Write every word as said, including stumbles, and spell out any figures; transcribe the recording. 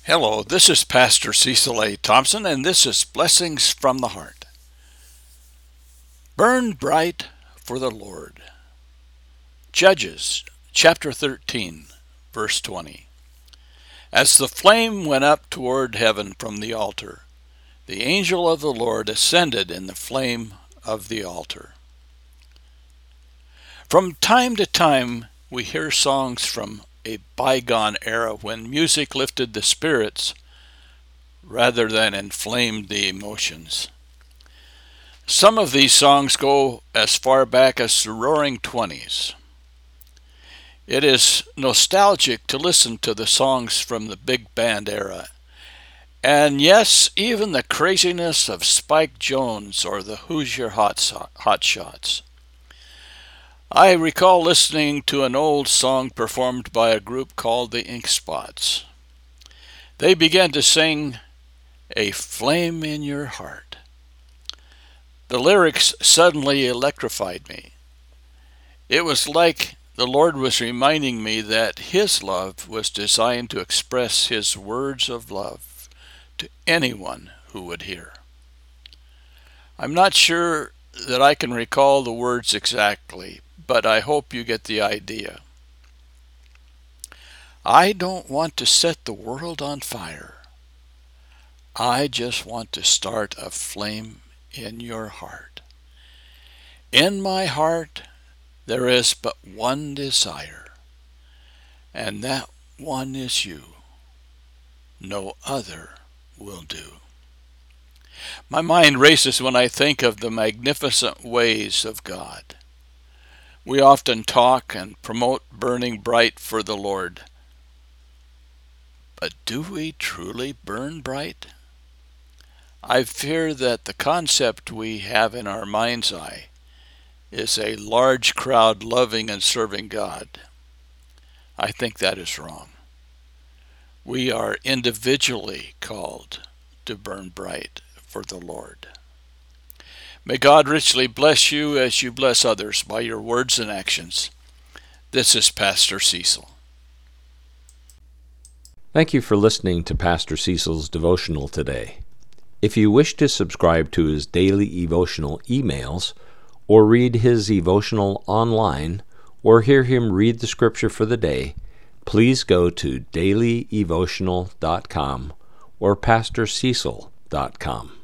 Hello, this is Pastor Cecil A. Thompson, and this is Blessings from the Heart. Burn bright for the Lord. Judges chapter thirteen, verse twenty. As the flame went up toward heaven from the altar, the angel of the Lord ascended in the flame of the altar. From time to time, we hear songs from a bygone era when music lifted the spirits rather than inflamed the emotions. Some of these songs go as far back as the Roaring Twenties. It is nostalgic to listen to the songs from the big band era, and yes, even the craziness of Spike Jones or the Hoosier Hot Shots. I recall listening to an old song performed by a group called the Ink Spots. They began to sing, "A Flame in Your Heart." The lyrics suddenly electrified me. It was like the Lord was reminding me that His love was designed to express His words of love to anyone who would hear. I'm not sure that I can recall the words exactly, but I hope you get the idea. I don't want to set the world on fire. I just want to start a flame in your heart. In my heart, there is but one desire, and that one is you. No other will do. My mind races when I think of the magnificent ways of God. We often talk and promote burning bright for the Lord. But do we truly burn bright? I fear that the concept we have in our mind's eye is a large crowd loving and serving God. I think that is wrong. We are individually called to burn bright for the Lord. May God richly bless you as you bless others by your words and actions. This is Pastor Cecil. Thank you for listening to Pastor Cecil's devotional today. If you wish to subscribe to his daily devotional emails, or read his devotional online, or hear him read the scripture for the day, please go to daily devotional dot com or pastor cecil dot com.